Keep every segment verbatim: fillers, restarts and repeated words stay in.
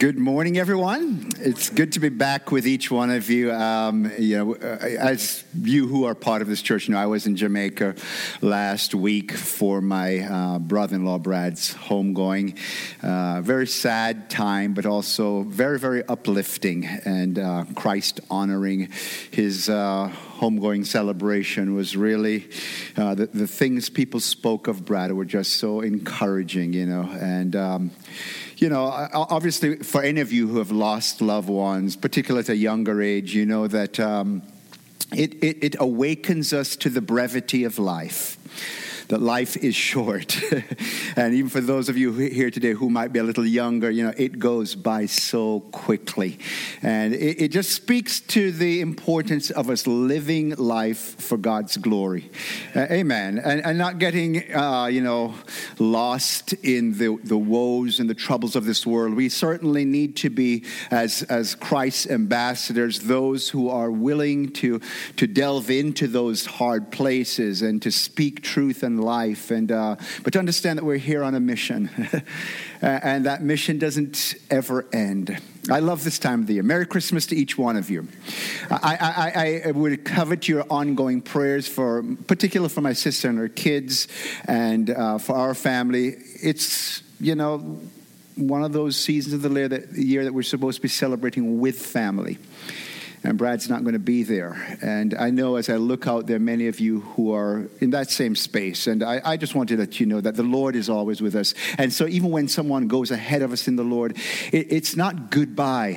Good morning, everyone. It's good to be back with each one of you. Um, you know, as you who are part of this church know, I was in Jamaica last week for my uh, brother-in-law Brad's homegoing. Uh, very sad time, but also very, very uplifting and uh, Christ-honoring. His uh, homegoing celebration was really uh, the, the things people spoke of Brad were just so encouraging, you know, and. Um, You know, obviously, for any of you who have lost loved ones, particularly at a younger age, you know that um, it, it, it awakens us to the brevity of life. That life is short. And even for those of you here today who might be a little younger, you know, it goes by so quickly. And it, it just speaks to the importance of us living life for God's glory. Uh, amen. And, and not getting, uh, you know, lost in the, the woes and the troubles of this world. We certainly need to be, as, as Christ's ambassadors, those who are willing to, to delve into those hard places and to speak truth and life, and uh, but to understand that we're here on a mission, and that mission doesn't ever end. I love this time of the year. Merry Christmas to each one of you. I, I, I would covet your ongoing prayers for, particularly for my sister and her kids, and uh, for our family. It's, you know, one of those seasons of the year that, the year that we're supposed to be celebrating with family. And Brad's not going to be there. And I know as I look out there, many of you who are in that same space. And I, I just wanted to let you know that the Lord is always with us. And so even when someone goes ahead of us in the Lord, it, it's not goodbye.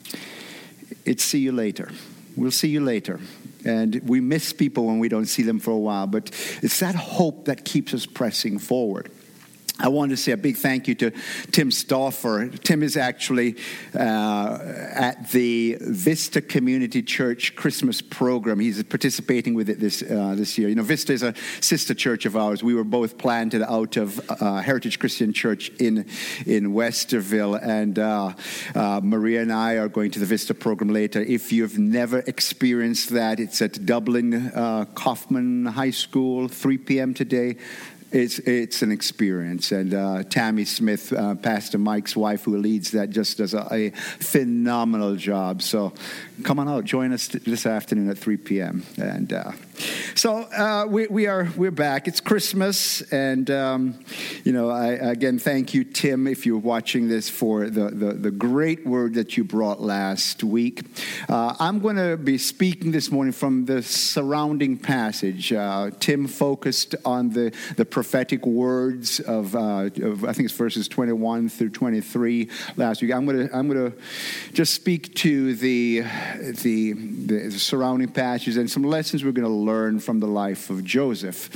It's see you later. We'll see you later. And we miss people when we don't see them for a while. But it's that hope that keeps us pressing forward. I wanted to say a big thank you to Tim Stauffer. Tim is actually uh, at the Vista Community Church Christmas program. He's participating with it this uh, this year. You know, Vista is a sister church of ours. We were both planted out of uh, Heritage Christian Church in in Westerville, and uh, uh, Maria and I are going to the Vista program later. If you've never experienced that, it's at Dublin uh, Kaufman High School, three p.m. today. It's it's an experience, and uh, Tammy Smith, uh, Pastor Mike's wife, who leads that, just does a, a phenomenal job. So come on out, join us this afternoon at three p.m. And uh, so uh, we we are we're back. It's Christmas, and um, you know, I, again, thank you, Tim, if you're watching this, for the the, the great word that you brought last week. Uh, I'm going to be speaking this morning from the surrounding passage. Uh, Tim focused on the the prophetic words of, uh, of I think it's verses twenty-one through twenty-three last week. I'm gonna I'm gonna just speak to the the, the surrounding passages and some lessons we're going to learn from the life of Joseph.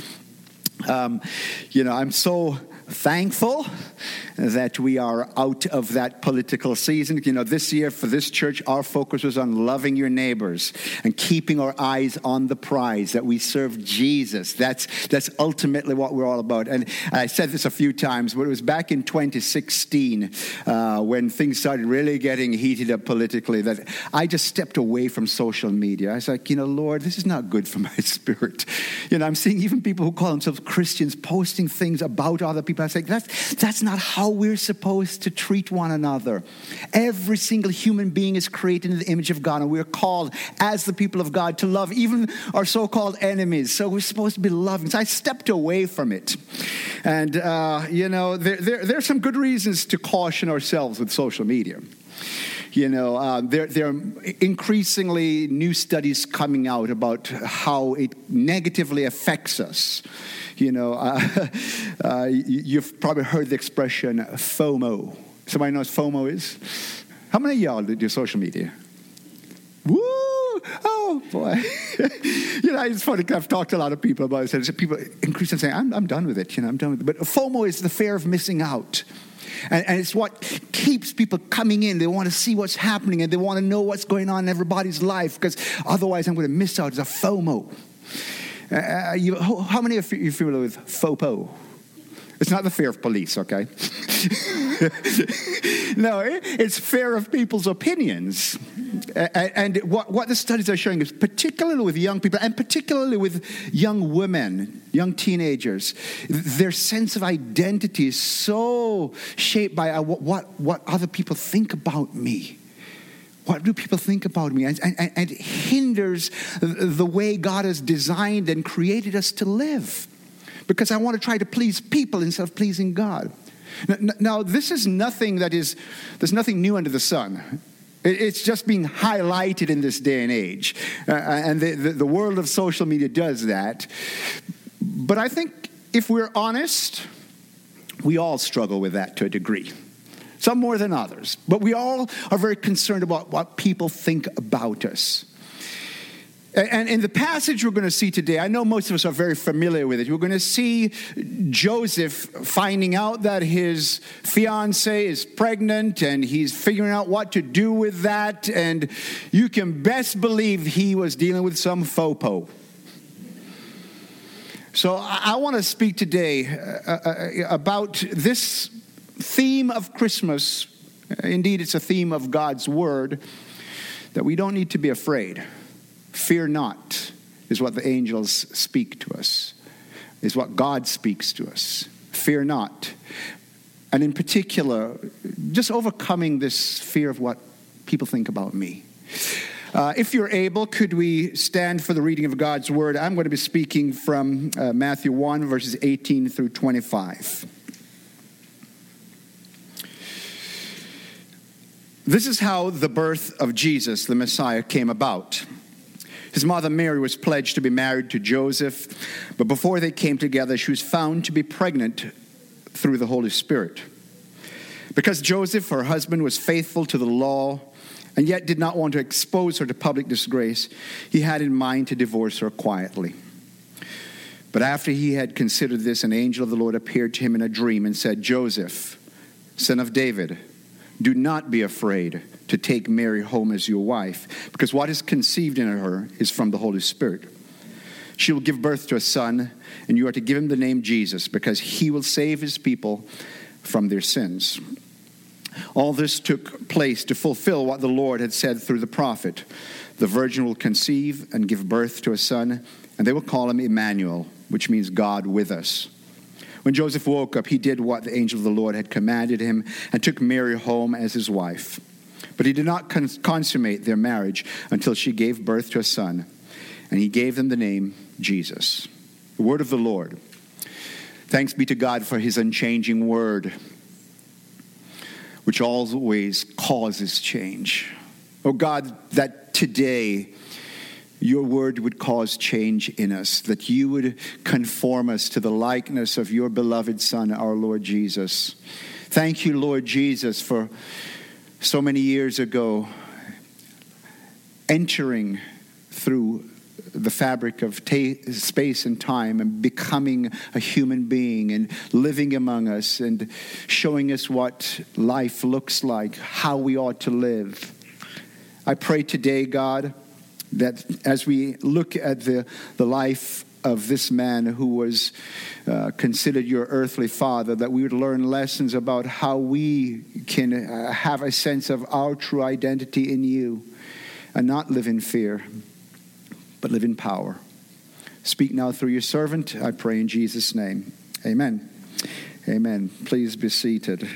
Um, you know, I'm so thankful that we are out of that political season. You know, this year for this church, our focus was on loving your neighbors and keeping our eyes on the prize, that we serve Jesus. That's that's ultimately what we're all about. And I said this a few times, but it was back in twenty sixteen uh, when things started really getting heated up politically, that I just stepped away from social media. I was like, you know, Lord, this is not good for my spirit. You know, I'm seeing even people who call themselves Christians posting things about other people. I was like, that's, that's not how we're supposed to treat one another. Every single human being is created in the image of God, and we're called as the people of God to love even our so-called enemies. So we're supposed to be loving. So I stepped away from it. And, uh, you know, there, there, there are some good reasons to caution ourselves with social media. You know, uh, there, there are increasingly new studies coming out about how it negatively affects us. You know, uh, uh, you've probably heard the expression FOMO. Somebody knows what FOMO is? How many of y'all do social media? Woo! Oh, boy. You know, it's funny because I've talked to a lot of people about it. People increasingly saying, I'm, I'm done with it. You know, I'm done with it. But FOMO is the fear of missing out. And, and it's what keeps people coming in. They want to see what's happening, and they want to know what's going on in everybody's life, because otherwise I'm going to miss out. It's a FOMO. Uh, you, how many of you are familiar with FOPO? It's not the fear of police, okay? No, it, it's fear of people's opinions. and what, what the studies are showing is, particularly with young people, and particularly with young women, young teenagers, their sense of identity is so shaped by uh, what, what, what other people think about me. What do people think about me? And, and, and it hinders the way God has designed and created us to live. Because I want to try to please people instead of pleasing God. Now, now this is nothing that is, there's nothing new under the sun. It's just being highlighted in this day and age. Uh, and the, the, the world of social media does that. But I think if we're honest, we all struggle with that to a degree. Some more than others. But we all are very concerned about what people think about us. And in the passage we're going to see today, I know most of us are very familiar with it. We're going to see Joseph finding out that his fiancée is pregnant, and he's figuring out what to do with that. And you can best believe he was dealing with some faux pas. So I want to speak today about this theme of Christmas. Indeed, it's a theme of God's Word, that we don't need to be afraid. Fear not is what the angels speak to us, is what God speaks to us. Fear not. And in particular, just overcoming this fear of what people think about me. Uh, if you're able, could we stand for the reading of God's Word? I'm going to be speaking from uh, Matthew one, verses eighteen through twenty-five. This is how the birth of Jesus, the Messiah, came about. His mother Mary was pledged to be married to Joseph, but before they came together, she was found to be pregnant through the Holy Spirit. Because Joseph, her husband, was faithful to the law and yet did not want to expose her to public disgrace, he had in mind to divorce her quietly. But after he had considered this, an angel of the Lord appeared to him in a dream and said, "Joseph, son of David, do not be afraid to take Mary home as your wife, because what is conceived in her is from the Holy Spirit. She will give birth to a son, and you are to give him the name Jesus, because he will save his people from their sins." All this took place to fulfill what the Lord had said through the prophet. The virgin will conceive and give birth to a son, and they will call him Emmanuel, which means God with us. When Joseph woke up, he did what the angel of the Lord had commanded him and took Mary home as his wife. But he did not cons- consummate their marriage until she gave birth to a son, and he gave them the name Jesus. The word of the Lord. Thanks be to God for his unchanging word, which always causes change. Oh God, that today your word would cause change in us, that you would conform us to the likeness of your beloved Son, our Lord Jesus. Thank you, Lord Jesus, for so many years ago entering through the fabric of ta- space and time and becoming a human being and living among us and showing us what life looks like, how we ought to live. I pray today, God, that as we look at the, the life of this man who was uh, considered your earthly father, that we would learn lessons about how we can uh, have a sense of our true identity in you and not live in fear, but live in power. Speak now through your servant, I pray in Jesus' name. Amen. Amen. Please be seated.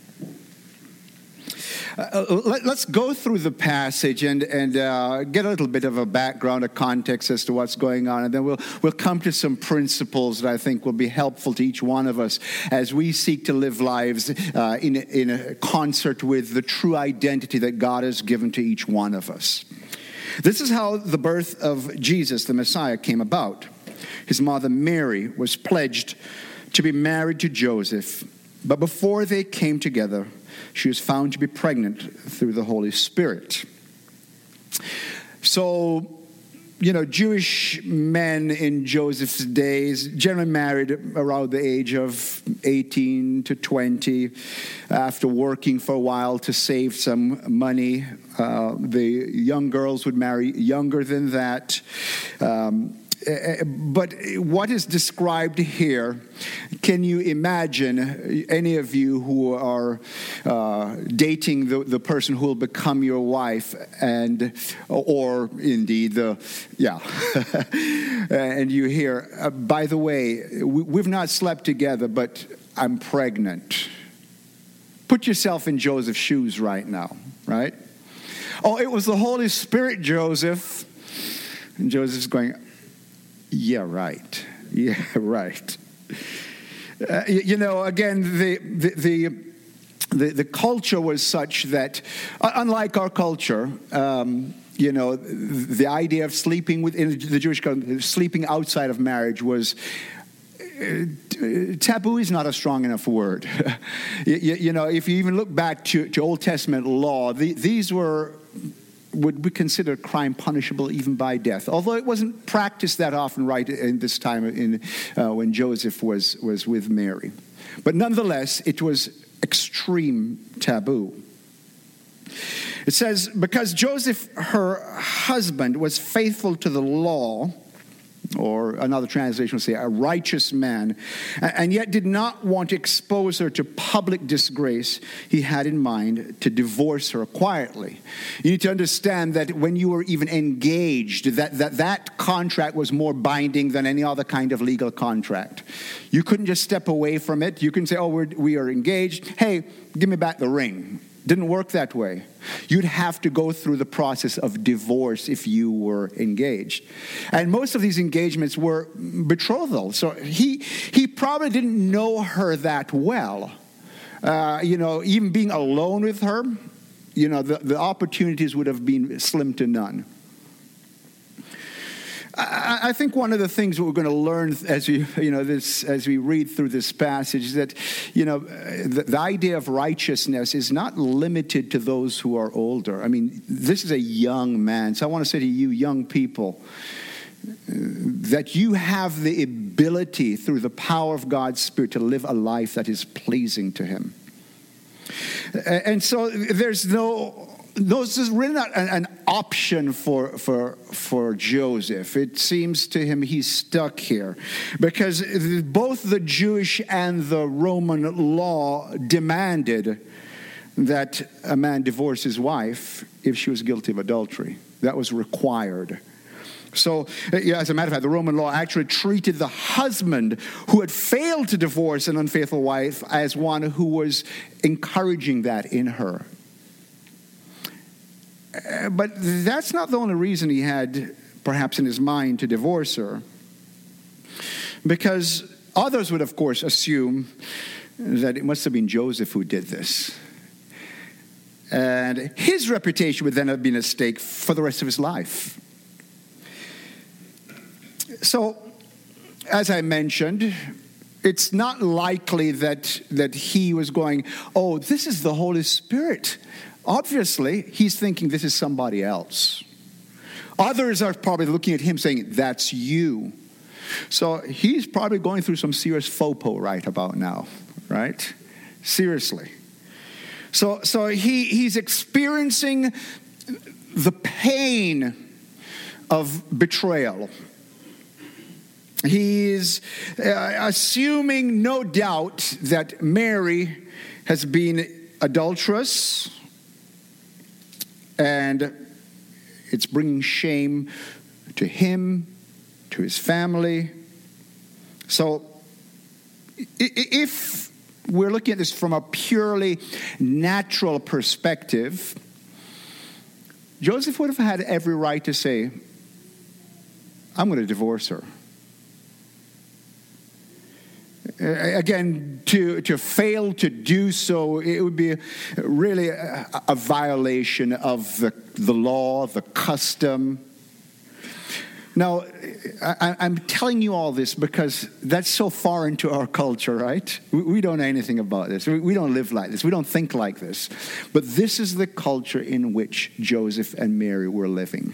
Uh, let, let's go through the passage and, and uh, get a little bit of a background, a context as to what's going on. And then we'll, we'll come to some principles that I think will be helpful to each one of us as we seek to live lives uh, in, in a concert with the true identity that God has given to each one of us. This is how the birth of Jesus, the Messiah, came about. His mother Mary was pledged to be married to Joseph, but before they came together, she was found to be pregnant through the Holy Spirit. So, you know, Jewish men in Joseph's days generally married around the age of eighteen to twenty after working for a while to save some money. Uh, the young girls would marry younger than that. Um, Uh, but what is described here, can you imagine any of you who are uh, dating the, the person who will become your wife, and or indeed the, yeah, and you hear, uh, by the way, we, we've not slept together, but I'm pregnant. Put yourself in Joseph's shoes right now, right? Oh, it was the Holy Spirit, Joseph. And Joseph's going, yeah, right. Yeah, right. Uh, you, you know, again, the, the the the the culture was such that, uh, unlike our culture, um, you know, the idea of sleeping within the Jewish culture, sleeping outside of marriage was. Uh, taboo is not a strong enough word. you, you know, if you even look back to, to Old Testament law, the, these were. Would be considered crime punishable even by death, although it wasn't practiced that often right in this time in uh, when Joseph was, was with Mary. But nonetheless, it was extreme taboo. It says, because Joseph, her husband, was faithful to the law, or another translation would say a righteous man, and yet did not want to expose her to public disgrace, he had in mind to divorce her quietly. You need to understand that when you were even engaged, that that, that contract was more binding than any other kind of legal contract. You couldn't just step away from it. You couldn't say, oh, we're, we are engaged. Hey, give me back the ring. Didn't work that way. You'd have to go through the process of divorce if you were engaged. And most of these engagements were betrothal. So he he probably didn't know her that well. Uh, you know, even being alone with her, you know, the, the opportunities would have been slim to none. I think one of the things that we're going to learn as we, you know, this as we read through this passage is that, you know, the, the idea of righteousness is not limited to those who are older. I mean, this is a young man. So I want to say to you, young people, that you have the ability through the power of God's Spirit to live a life that is pleasing to Him. And so there's no... No, this is really not an, an option for, for, for Joseph. It seems to him he's stuck here because both the Jewish and the Roman law demanded that a man divorce his wife if she was guilty of adultery. That was required. So, as a matter of fact, the Roman law actually treated the husband who had failed to divorce an unfaithful wife as one who was encouraging that in her. Uh, but that's not the only reason he had, perhaps, in his mind to divorce her. Because others would, of course, assume that it must have been Joseph who did this. And his reputation would then have been at stake for the rest of his life. So, as I mentioned, it's not likely that, that he was going, oh, this is the Holy Spirit. Obviously, he's thinking this is somebody else. Others are probably looking at him saying, that's you. So he's probably going through some serious FOPO right about now, right? Seriously. So so he he's experiencing the pain of betrayal. He's uh, assuming, no doubt, that Mary has been adulterous, and it's bringing shame to him, to his family. So if we're looking at this from a purely natural perspective, Joseph would have had every right to say, I'm going to divorce her. Again, to, to fail to do so, it would be really a, a violation of the, the law, the custom. Now, I, I'm telling you all this because that's so far into our culture, right? We, we don't know anything about this. We, we don't live like this. We don't think like this. But this is the culture in which Joseph and Mary were living.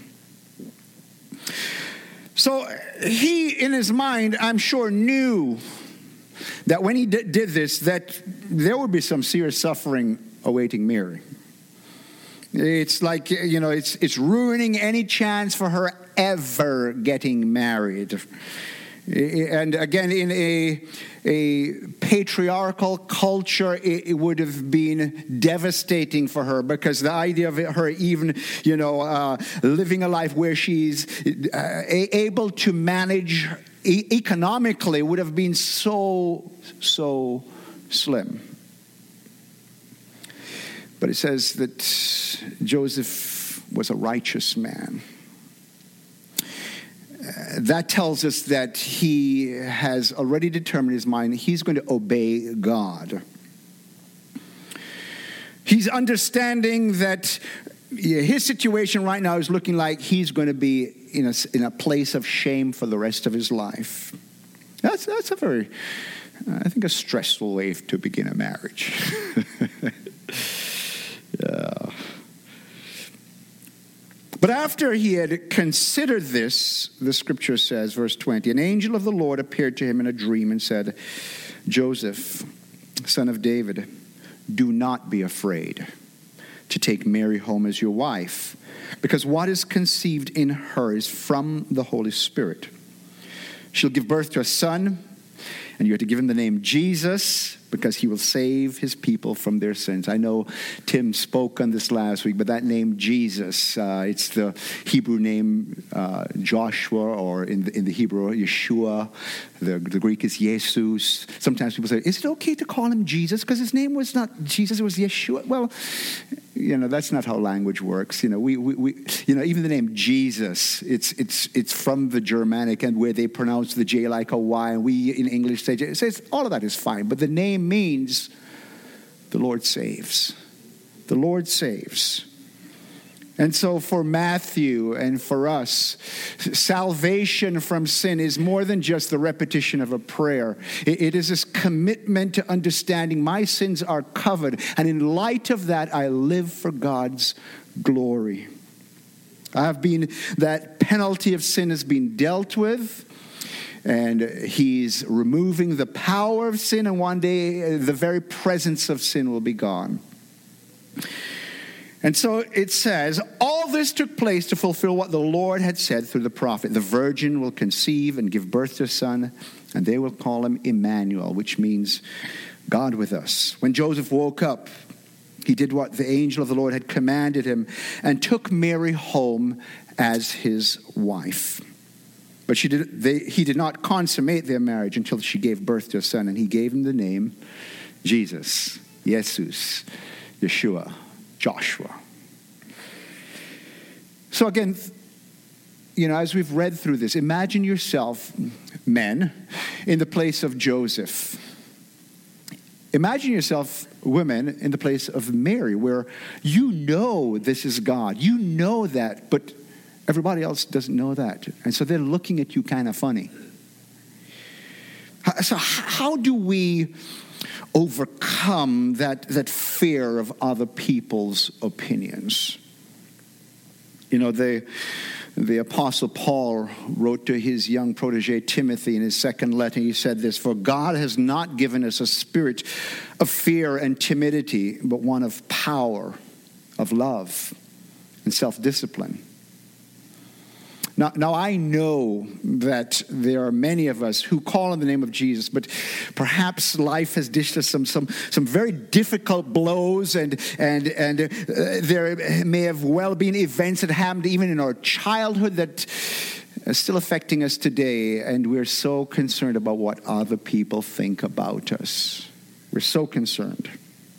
So he, in his mind, I'm sure, knew that when he d- did this, that there would be some serious suffering awaiting Mary. It's like, you know, it's it's ruining any chance for her ever getting married. And again, in a, a patriarchal culture, it, it would have been devastating for her, because the idea of her even, you know, uh, living a life where she's uh, able to manage e- economically would have been so, so slim. But it says that Joseph was a righteous man. That tells us that he has already determined his mind he's going to obey God. He's understanding that his situation right now is looking like he's going to be in a, in a place of shame for the rest of his life. That's, that's a very, I think, a stressful way to begin a marriage. Yeah. But after he had considered this, the scripture says, verse twenty, an angel of the Lord appeared to him in a dream and said, Joseph, son of David, do not be afraid to take Mary home as your wife, because what is conceived in her is from the Holy Spirit. She'll give birth to a son, and you are to give him the name Jesus, because he will save his people from their sins. I know Tim spoke on this last week, but that name Jesus, uh, it's the Hebrew name uh, Joshua, or in the, in the Hebrew, Yeshua. The, the Greek is Jesus. Sometimes people say, is it okay to call him Jesus? Because his name was not Jesus, it was Yeshua. Well, you know, that's not how language works. You know, we, we, we you know, even the name Jesus, it's it's it's from the Germanic, and where they pronounce the J like a Y, and we in English say J. It says all of that is fine, but the name means the Lord saves. The Lord saves. And so for Matthew and for us, salvation from sin is more than just the repetition of a prayer. It is this commitment to understanding my sins are covered, and in light of that, I live for God's glory. I have been, that penalty of sin has been dealt with, and he's removing the power of sin, and one day the very presence of sin will be gone. And so it says, all this took place to fulfill what the Lord had said through the prophet. The virgin will conceive and give birth to a son, and they will call him Emmanuel, which means God with us. When Joseph woke up, he did what the angel of the Lord had commanded him and took Mary home as his wife. But she did, they, he did not consummate their marriage until she gave birth to a son, and he gave him the name Jesus, Jesus, Yeshua, Joshua. So again, you know, as we've read through this, imagine yourself, men, in the place of Joseph. Imagine yourself, women, in the place of Mary, where you know this is God. You know that, but everybody else doesn't know that. And so they're looking at you kind of funny. So how do we overcome that, that fear of other people's opinions? You know, the, the Apostle Paul wrote to his young protege Timothy in his second letter. He said this, for God has not given us a spirit of fear and timidity, but one of power, of love, and self-discipline. Now, now, I know that there are many of us who call on the name of Jesus, but perhaps life has dished us some some, some very difficult blows, and and and uh, there may have well been events that happened even in our childhood that are still affecting us today, and we're so concerned about what other people think about us. We're so concerned.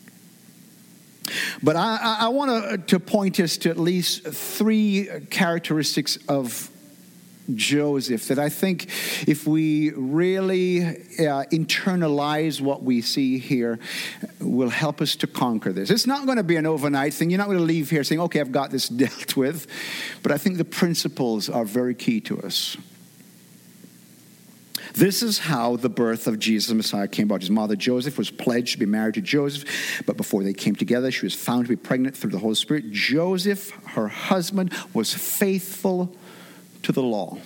But I, I want to point us to at least three characteristics of Joseph that I think if we really uh, internalize what we see here will help us to conquer this. It's not going to be an overnight thing. You're not going to leave here saying, okay, I've got this dealt with. But I think the principles are very key to us. This is how the birth of Jesus Messiah came about. His mother Joseph was pledged to be married to Joseph, but before they came together, she was found to be pregnant through the Holy Spirit. Joseph, her husband, was faithful to the law.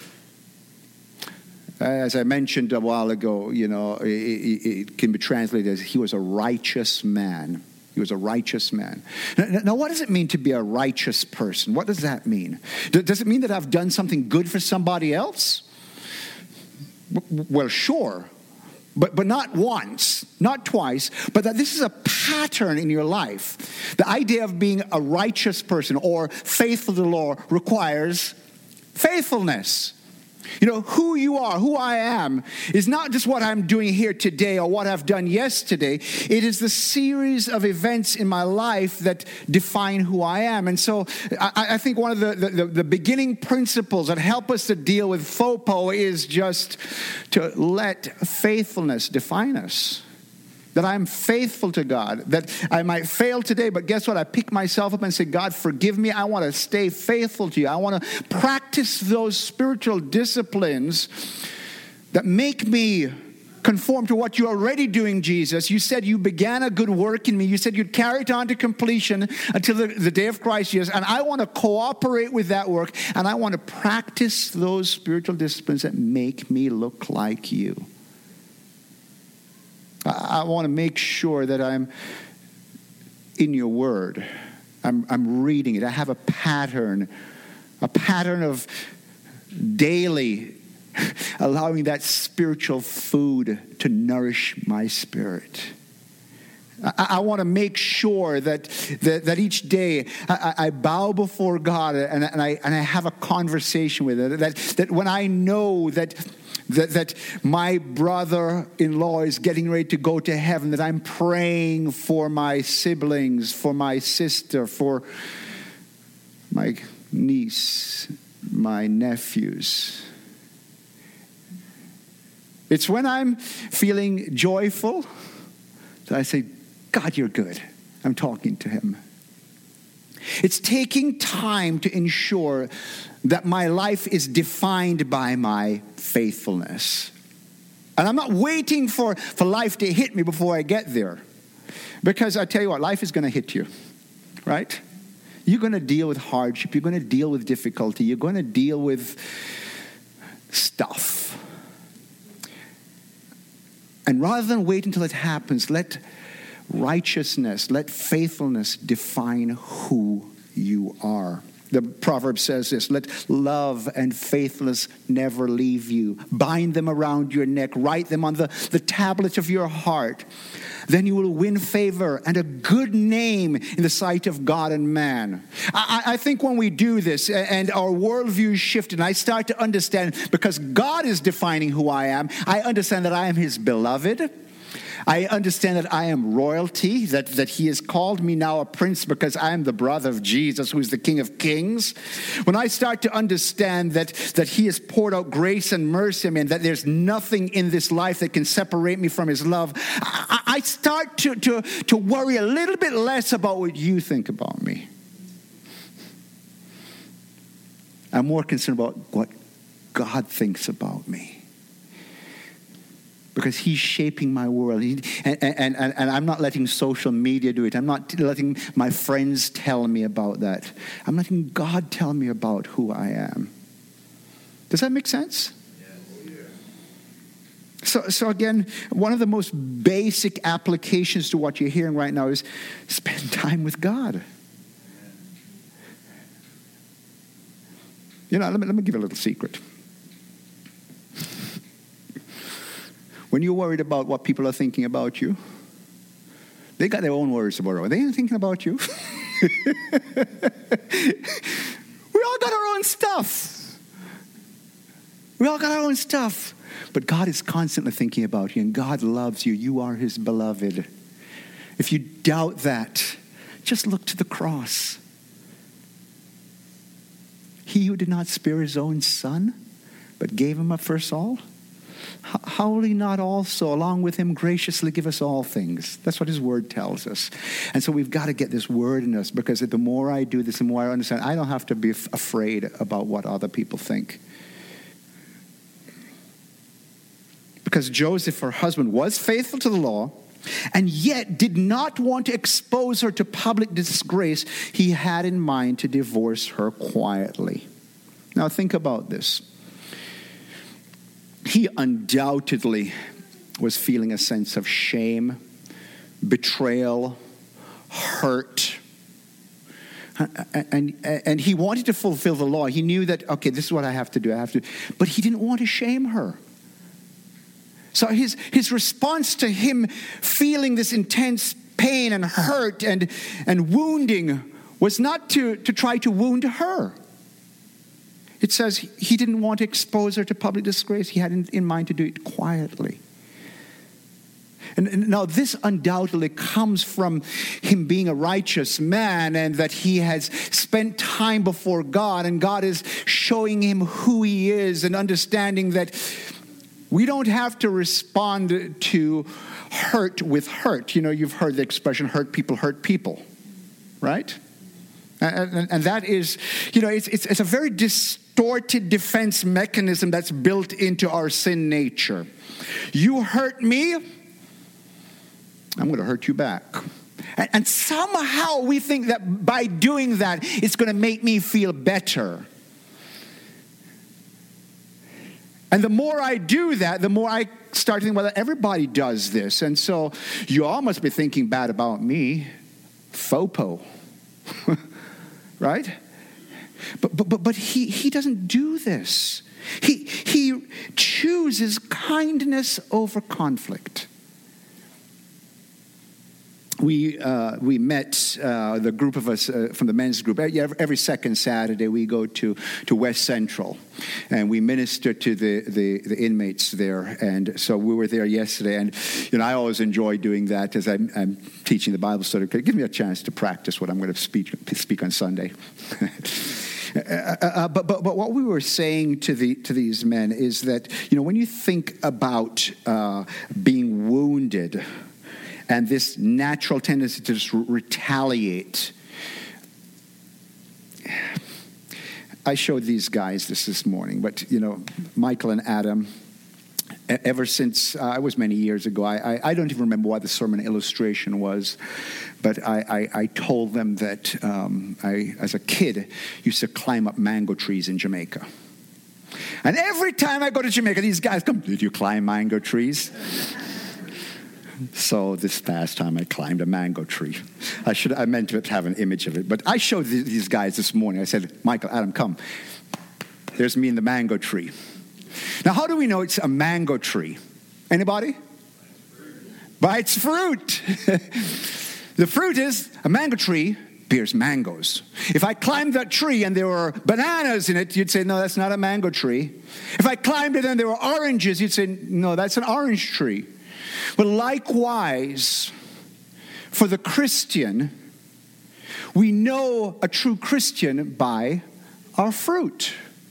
As I mentioned a while ago, you know, it, it, it can be translated as he was a righteous man. He was a righteous man. Now, now, what does it mean to be a righteous person? What does that mean? Does it mean that I've done something good for somebody else? Well, sure. But but not once, not twice, but that this is a pattern in your life. The idea of being a righteous person or faithful to the law requires faithfulness. You know, who you are, who I am, is not just what I'm doing here today or what I've done yesterday. It is the series of events in my life that define who I am. And so I, I think one of the, the, the beginning principles that help us to deal with FOPO is just to let faithfulness define us. That I'm faithful to God, that I might fail today, but guess what? I pick myself up and say, God, forgive me. I want to stay faithful to you. I want to practice those spiritual disciplines that make me conform to what you're already doing, Jesus. You said you began a good work in me. You said you'd carry it on to completion until the, the day of Christ Jesus. And I want to cooperate with that work, and I want to practice those spiritual disciplines that make me look like you. I want to make sure that I'm in your word. I'm, I'm reading it. I have a pattern, a pattern of daily allowing that spiritual food to nourish my spirit. I, I want to make sure that, that, that each day I, I bow before God and, and, I, and I have a conversation with it. That, that when I know that That, that my brother-in-law is getting ready to go to heaven, that I'm praying for my siblings, for my sister, for my niece, my nephews. It's when I'm feeling joyful that I say, God, you're good. I'm talking to him. It's taking time to ensure that my life is defined by my faithfulness. And I'm not waiting for, for life to hit me before I get there. Because I tell you what, life is going to hit you, right? You're going to deal with hardship. You're going to deal with difficulty. You're going to deal with stuff. And rather than wait until it happens, let righteousness, let faithfulness define who you are. The proverb says this, let love and faithfulness never leave you. Bind them around your neck. Write them on the, the tablet of your heart. Then you will win favor and a good name in the sight of God and man. I, I think when we do this and our worldview is shifted, and I start to understand, because God is defining who I am, I understand that I am his beloved. I understand that I am royalty, that, that he has called me now a prince because I am the brother of Jesus, who is the King of Kings. When I start to understand that, that he has poured out grace and mercy, and that there's nothing in this life that can separate me from his love, I, I start to, to, to worry a little bit less about what you think about me. I'm more concerned about what God thinks about me. Because he's shaping my world. He, and, and, and, and I'm not letting social media do it. I'm not letting my friends tell me about that. I'm letting God tell me about who I am. Does that make sense? Yes. So, so again, one of the most basic applications to what you're hearing right now is spend time with God. You know, let me, let me give you a little secret. When you're worried about what people are thinking about you, they got their own worries about it. They ain't thinking about you. We all got our own stuff. We all got our own stuff. But God is constantly thinking about you, and God loves you. You are his beloved. If you doubt that, just look to the cross. He who did not spare his own son, but gave him up for us all, how will he not also, along with him, graciously give us all things? That's what his word tells us. And so we've got to get this word in us, because the more I do this, the more I understand I don't have to be f- afraid about what other people think. Because Joseph, her husband, was faithful to the law, and yet did not want to expose her to public disgrace. He had in mind to divorce her quietly. Now think about this. He undoubtedly was feeling a sense of shame, betrayal, hurt. And, and, and he wanted to fulfill the law. He knew that, okay, this is what I have to do. I have to, but he didn't want to shame her. So his, his response to him feeling this intense pain and hurt and, and wounding was not to, to try to wound her. It says he didn't want to expose her to public disgrace. He had in, in mind to do it quietly. And, and now this undoubtedly comes from him being a righteous man and that he has spent time before God, and God is showing him who he is and understanding that we don't have to respond to hurt with hurt. You know, you've heard the expression, hurt people hurt people, right? And, and, and that is, you know, it's, it's, it's a very distorted defense mechanism that's built into our sin nature. You hurt me, I'm going to hurt you back. And, and somehow we think that by doing that, it's going to make me feel better. And the more I do that, the more I start to think, well, everybody does this. And so you all must be thinking bad about me. Fopo. Right? But but but, but he, he doesn't do this. He, he chooses kindness over conflict. We uh, we met, uh, the group of us uh, from the men's group, every, every second Saturday we go to, to West Central and we minister to the, the, the inmates there. And so we were there yesterday, and you know I always enjoy doing that as I'm, I'm teaching the Bible study. Give me a chance to practice what I'm going to speak, speak on Sunday. Uh, uh, but, but but what we were saying to the to these men is that, you know, when you think about uh, being wounded and this natural tendency to just retaliate. I showed these guys this this morning, but, you know, Michael and Adam, ever since, uh, it was many years ago, I, I, I don't even remember what the sermon illustration was, but I, I, I told them that um, I, as a kid, used to climb up mango trees in Jamaica. And every time I go to Jamaica, these guys come, did you climb mango trees? So this past time I climbed a mango tree. I should I meant to have an image of it. But I showed these guys this morning. I said, Michael, Adam, come. There's me in the mango tree. Now, how do we know it's a mango tree? Anybody? By its fruit. The fruit is a mango tree bears mangoes. If I climbed that tree and there were bananas in it, you'd say, no, that's not a mango tree. If I climbed it and there were oranges, you'd say, no, that's an orange tree. But likewise, for the Christian, we know a true Christian by our fruit.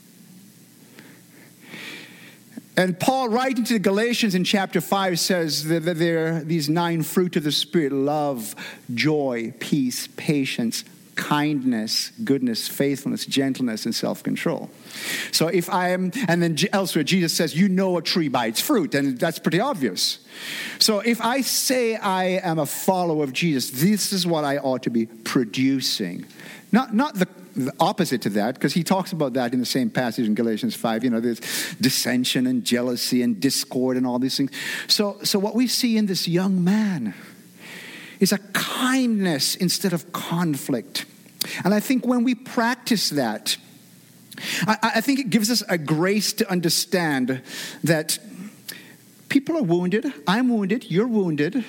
And Paul, writing to the Galatians in chapter five, says that there are these nine fruit of the Spirit: love, joy, peace, patience, kindness, goodness, faithfulness, gentleness, and self-control. So if I am, and then elsewhere Jesus says, you know a tree by its fruit, and that's pretty obvious. So if I say I am a follower of Jesus, this is what I ought to be producing. Not, not the, the opposite to that, because he talks about that in the same passage in Galatians five. You know, there's dissension and jealousy and discord and all these things. So, so what we see in this young man is a kindness instead of conflict. And I think when we practice that, I, I think it gives us a grace to understand that people are wounded. I'm wounded. You're wounded.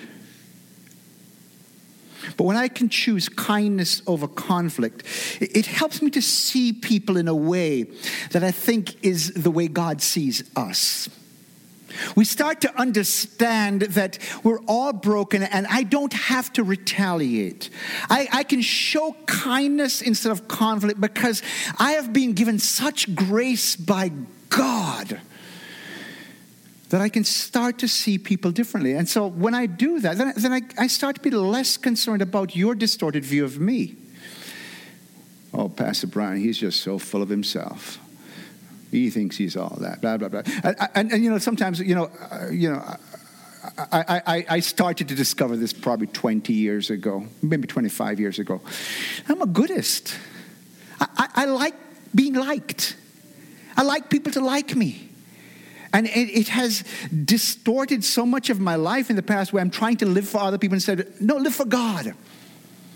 But when I can choose kindness over conflict, it, it helps me to see people in a way that I think is the way God sees us. We start to understand that we're all broken and I don't have to retaliate. I, I can show kindness instead of conflict because I have been given such grace by God that I can start to see people differently. And so when I do that, then, then I, I start to be less concerned about your distorted view of me. Oh, Pastor Brian, he's just so full of himself. He thinks he's all that, blah, blah, blah. And, and, and you know, sometimes, you know, uh, you know, I, I, I started to discover this probably twenty years ago, maybe twenty-five years ago. I'm a goodist. I, I, I like being liked. I like people to like me. And it, it has distorted so much of my life in the past where I'm trying to live for other people instead of, no, live for God.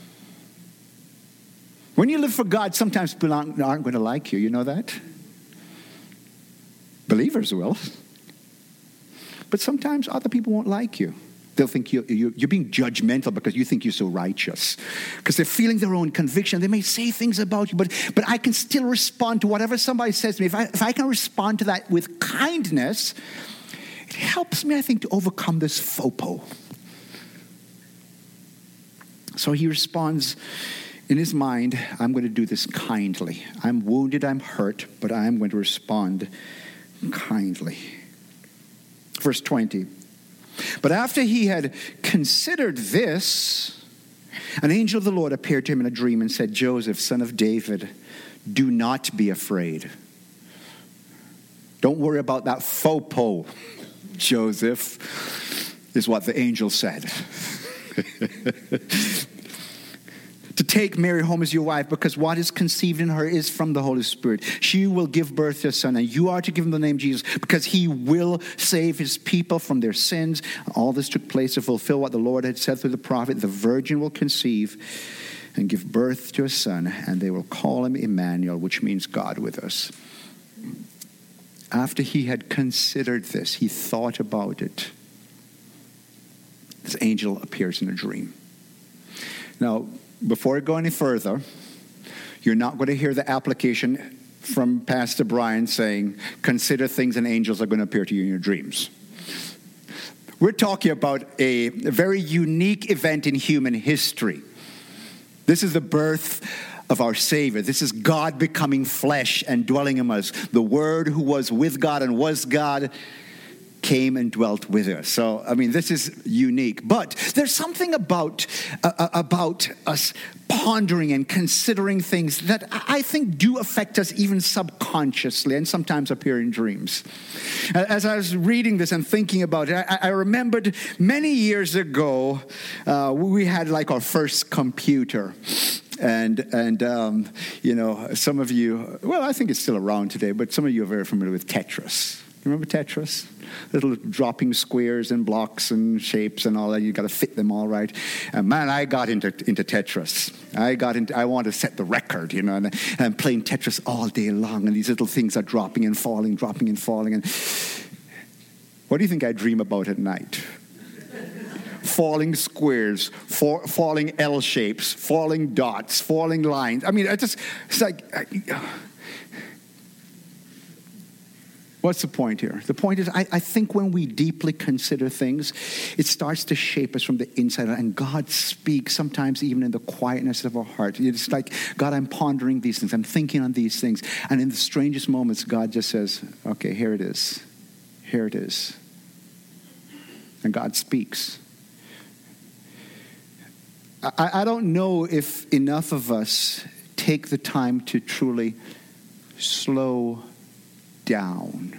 When you live for God, sometimes people aren't, aren't going to like you. You know that? Believers will. But sometimes other people won't like you. They'll think you're, you're being judgmental because you think you're so righteous. Because they're feeling their own conviction. They may say things about you, but, but I can still respond to whatever somebody says to me. If I, if I can respond to that with kindness, it helps me, I think, to overcome this FOPO. So he responds in his mind, I'm going to do this kindly. I'm wounded, I'm hurt, but I am going to respond kindly. Verse twenty. But after he had considered this, an angel of the Lord appeared to him in a dream and said, Joseph, son of David, do not be afraid. Don't worry about that FOPO, Joseph, is what the angel said. To take Mary home as your wife, because what is conceived in her is from the Holy Spirit. She will give birth to a son, and you are to give him the name Jesus, because he will save his people from their sins. All this took place to fulfill what the Lord had said through the prophet. The virgin will conceive and give birth to a son, and they will call him Emmanuel, which means God with us. After he had considered this, he thought about it. This angel appears in a dream. Now, before I go any further, you're not going to hear the application from Pastor Brian saying, consider things and angels are going to appear to you in your dreams. We're talking about a very unique event in human history. This is the birth of our Savior. This is God becoming flesh and dwelling in us. The Word who was with God and was God came and dwelt with us. So, I mean, this is unique. But there's something about uh, about us pondering and considering things that I think do affect us even subconsciously and sometimes appear in dreams. As I was reading this and thinking about it, I, I remembered many years ago, uh, we had like our first computer. And, and um, you know, some of you, well, I think it's still around today, but some of you are very familiar with Tetris. You remember Tetris? Little dropping squares and blocks and shapes and all that. You got to fit them all right. And man, I got into into Tetris. I got into. I wanted to set the record, you know. And, and I'm playing Tetris all day long, and these little things are dropping and falling, dropping and falling. And what do you think I dream about at night? Falling squares, for, falling L shapes, falling dots, falling lines. I mean, I just it's like. I, What's the point here? The point is, I, I think when we deeply consider things, it starts to shape us from the inside out. And God speaks sometimes even in the quietness of our heart. It's like, God, I'm pondering these things. I'm thinking on these things. And in the strangest moments, God just says, okay, here it is. Here it is. And God speaks. I, I don't know if enough of us take the time to truly slow down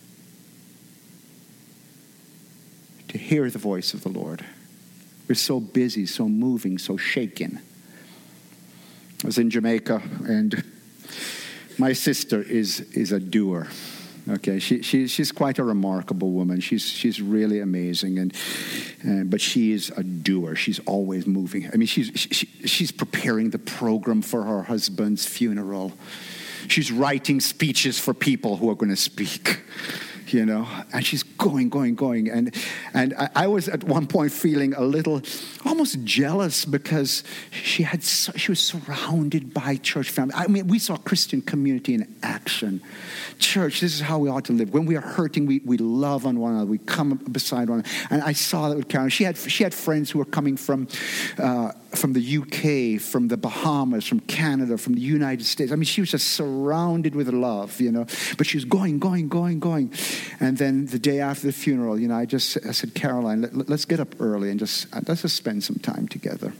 to hear the voice of the Lord. We're so busy, so moving, so shaken. I was in Jamaica, and my sister is is a doer. Okay, she, she she's quite a remarkable woman. She's she's really amazing, and uh, but she is a doer. She's always moving. I mean, she's she, she's preparing the program for her husband's funeral. She's writing speeches for people who are going to speak, you know, and she's going, going, going. And and I, I was at one point feeling a little almost jealous because she had so, she was surrounded by church family. I mean, we saw Christian community in action. Church, this is how we ought to live. When we are hurting, we, we love on one another. We come beside one another. And I saw that with Karen. She had she had friends who were coming from uh, from the U K, from the Bahamas, from Canada, from the United States. I mean, she was just surrounded with love, you know. But she was going, going, going, going. And then the day after the funeral, you know, I just I said, Caroline, let, let's get up early and just let's just spend some time together.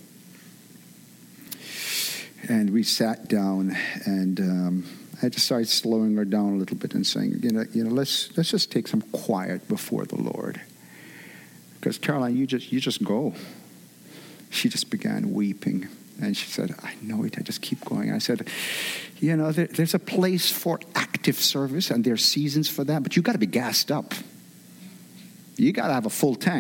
And we sat down, and um, I just started slowing her down a little bit and saying, you know, you know, let's let's just take some quiet before the Lord. Because Caroline, you just you just go. She just began weeping, and she said, I know it. I just keep going. I said, you know, there, there's a place for active service, and there's seasons for that, but you got to be gassed up. You got to have a full tank,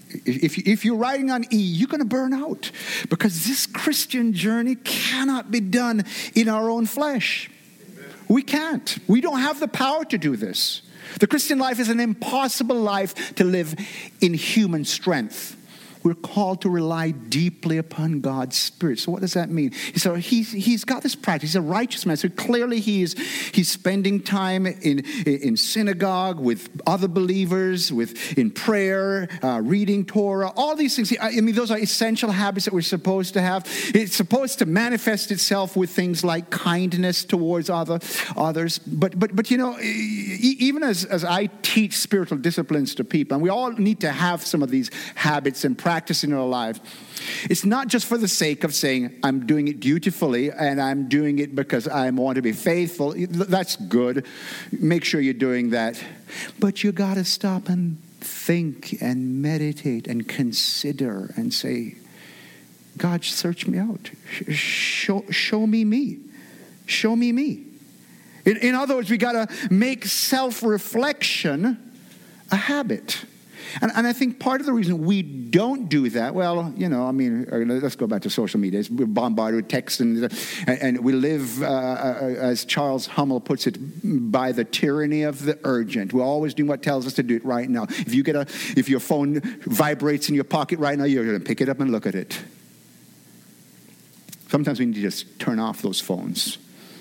If, if you're riding on E, you're going to burn out because this Christian journey cannot be done in our own flesh. Amen. We can't. We don't have the power to do this. The Christian life is an impossible life to live in human strength. We're called to rely deeply upon God's Spirit. So what does that mean? So he's, he's got this practice. He's a righteous man. So clearly he is, he's spending time in, in synagogue with other believers, with in prayer, uh, reading Torah, all these things. I mean, those are essential habits that we're supposed to have. It's supposed to manifest itself with things like kindness towards other others. But, but, but you know, even as, as I teach spiritual disciplines to people, and we all need to have some of these habits and practices practice in our life. It's not just for the sake of saying, I'm doing it dutifully and I'm doing it because I want to be faithful. That's good. Make sure you're doing that. But you got to stop and think and meditate and consider and say, God, search me out. Show, show me me. Show me me. In, in other words, we got to make self-reflection a habit. And, and I think part of the reason we don't do that, well, you know, I mean, let's go back to social media. We're bombarded with texts, and, and we live, uh, as Charles Hummel puts it, by the tyranny of the urgent. We're always doing what tells us to do it right now. If you get a, if your phone vibrates in your pocket right now, you're going to pick it up and look at it. Sometimes we need to just turn off those phones.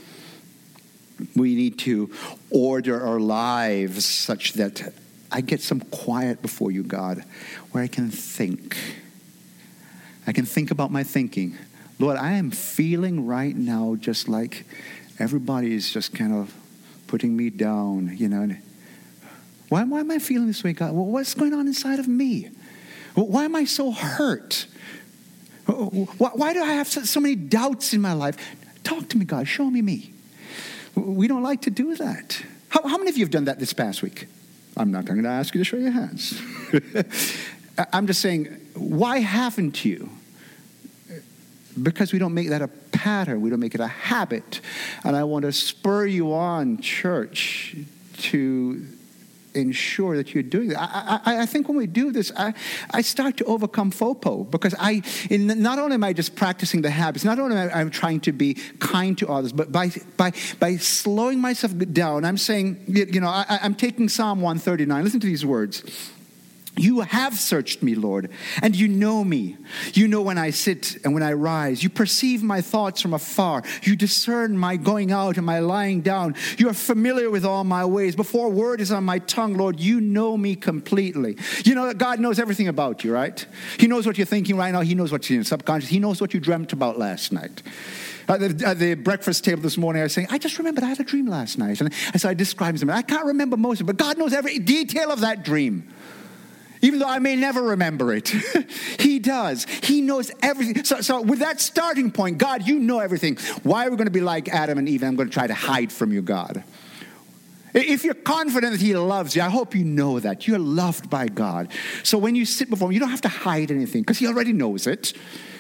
We need to order our lives such that I get some quiet before you, God, where I can think. I can think about my thinking. Lord, I am feeling right now just like everybody is just kind of putting me down, you know. Why, why am I feeling this way, God? Well, what's going on inside of me? Why am I so hurt? Why, why do I have so, so many doubts in my life? Talk to me, God. Show me me. We don't like to do that. How, how many of you have done that this past week? I'm not going to ask you to show your hands. I'm just saying, why haven't you? Because we don't make that a pattern. We don't make it a habit. And I want to spur you on, church, to ensure that you're doing that. I, I, I think when we do this, I, I start to overcome FOPO, because I, in, not only am I just practicing the habits, not only am I I'm trying to be kind to others, but by by by slowing myself down, I'm saying, you know, I, I'm taking Psalm one thirty-nine. Listen to these words. You have searched me, Lord, and you know me. You know when I sit and when I rise. You perceive my thoughts from afar. You discern my going out and my lying down. You are familiar with all my ways. Before a word is on my tongue, Lord, you know me completely. You know that God knows everything about you, right? He knows what you're thinking right now. He knows what's in your subconscious. He knows what you dreamt about last night. At the, at the breakfast table this morning, I was saying, I just remembered I had a dream last night. And so I described it. I can't remember most of it, but God knows every detail of that dream. Even though I may never remember it. He does. He knows everything. So, so with that starting point, God, you know everything. Why are we going to be like Adam and Eve? I'm going to try to hide from you, God. If you're confident that he loves you, I hope you know that. You're loved by God. So when you sit before him, you don't have to hide anything, because he already knows it.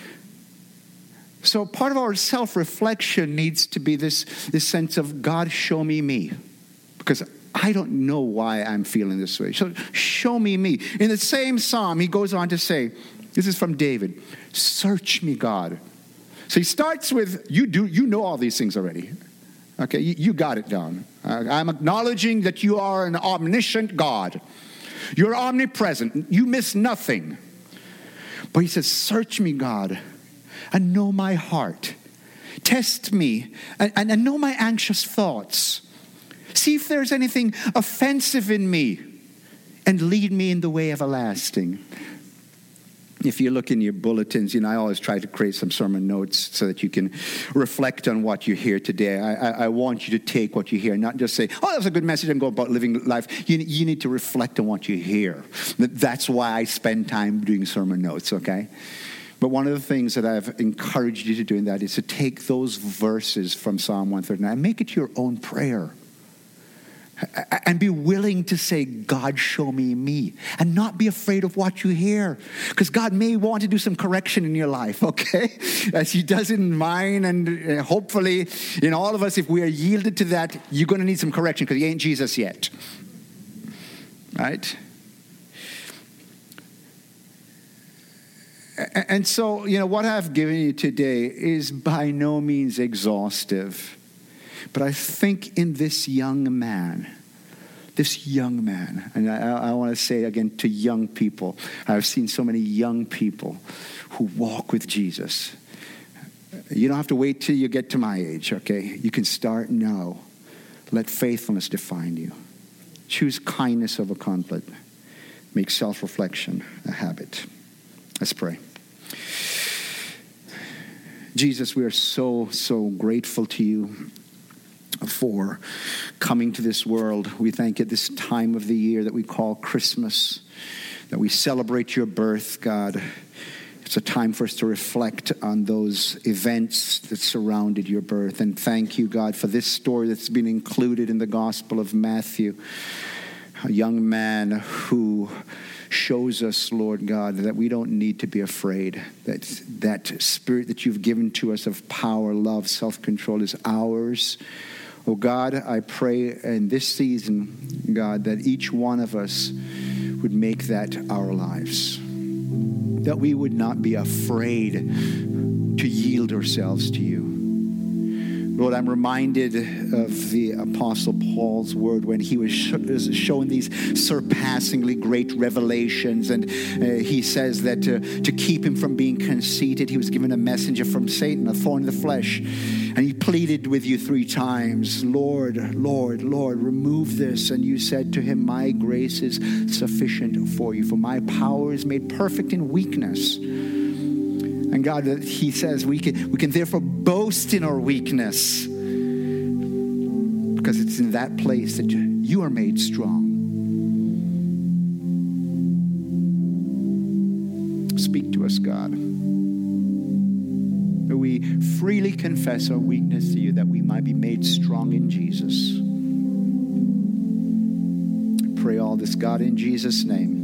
So part of our self-reflection needs to be this, this sense of, God, show me me. Because I don't know why I'm feeling this way. So show me me. In the same psalm, he goes on to say, this is from David, search me, God. So he starts with, you do, you know all these things already. Okay, you, you got it down. Uh, I'm acknowledging that you are an omniscient God. You're omnipresent. You miss nothing. But he says, search me, God, and know my heart. Test me and, and, and know my anxious thoughts. See if there's anything offensive in me, and lead me in the way everlasting. If you look in your bulletins, you know, I always try to create some sermon notes so that you can reflect on what you hear today. I, I, I want you to take what you hear, not just say, oh, that was a good message, and go about living life. You, you need to reflect on what you hear. That's why I spend time doing sermon notes, okay? But one of the things that I've encouraged you to do in that is to take those verses from Psalm one thirty-nine and make it your own prayer. And be willing to say, God, show me me. And not be afraid of what you hear. Because God may want to do some correction in your life, okay? As he does in mine. And hopefully in all of us, if we are yielded to that, you're going to need some correction, because you ain't Jesus yet. Right? And so, you know, what I've given you today is by no means exhaustive. But I think in this young man, this young man, and I, I want to say again to young people, I've seen so many young people who walk with Jesus. You don't have to wait till you get to my age, okay? You can start now. Let faithfulness define you. Choose kindness over conflict. Make self-reflection a habit. Let's pray. Jesus, we are so, so grateful to you for coming to this world. We thank you at this time of the year that we call Christmas, that we celebrate your birth, God. It's a time for us to reflect on those events that surrounded your birth. And thank you, God, for this story that's been included in the Gospel of Matthew. A young man who shows us, Lord God, that we don't need to be afraid. That that spirit that you've given to us of power, love, self-control is ours. Oh God, I pray in this season, God, that each one of us would make that our lives. That we would not be afraid to yield ourselves to you. Lord, I'm reminded of the Apostle Paul's word when he was showing these surpassingly great revelations. And uh, he says that to, to keep him from being conceited, he was given a messenger from Satan, a thorn in the flesh. And he pleaded with you three times, Lord, Lord, Lord, remove this. And you said to him, my grace is sufficient for you, for my power is made perfect in weakness. And God, he says we can, we can therefore boast in our weakness because it's in that place that you are made strong. Speak to us, God. That we freely confess our weakness to you, that we might be made strong in Jesus. I pray all this, God, in Jesus' name.